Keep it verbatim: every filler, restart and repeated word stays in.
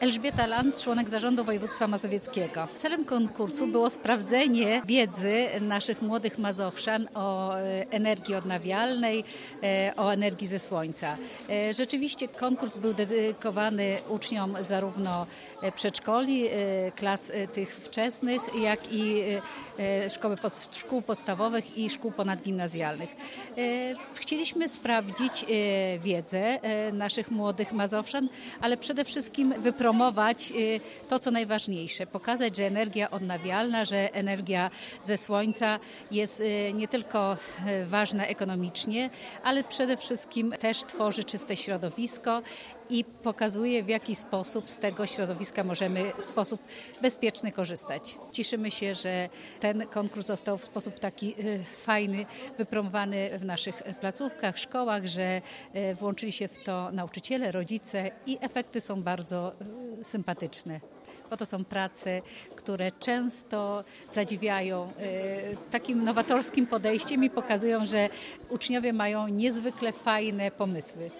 Elżbieta Land, członek Zarządu Województwa Mazowieckiego. Celem konkursu było sprawdzenie wiedzy naszych młodych Mazowszan o energii odnawialnej, o energii ze słońca. Rzeczywiście konkurs był dedykowany uczniom zarówno przedszkoli, klas tych wczesnych, jak i szkoły pod, szkół podstawowych i szkół ponadgimnazjalnych. Chcieliśmy sprawdzić wiedzę naszych młodych Mazowszan, ale przede wszystkim wypromować promować to, co najważniejsze, pokazać, że energia odnawialna, że energia ze słońca jest nie tylko ważna ekonomicznie, ale przede wszystkim też tworzy czyste środowisko i pokazuje, w jaki sposób z tego środowiska możemy w sposób bezpieczny korzystać. Cieszymy się, że ten konkurs został w sposób taki fajny wypromowany w naszych placówkach, szkołach, że włączyli się w to nauczyciele, rodzice i efekty są bardzo sympatyczne, bo to są prace, które często zadziwiają takim nowatorskim podejściem i pokazują, że uczniowie mają niezwykle fajne pomysły.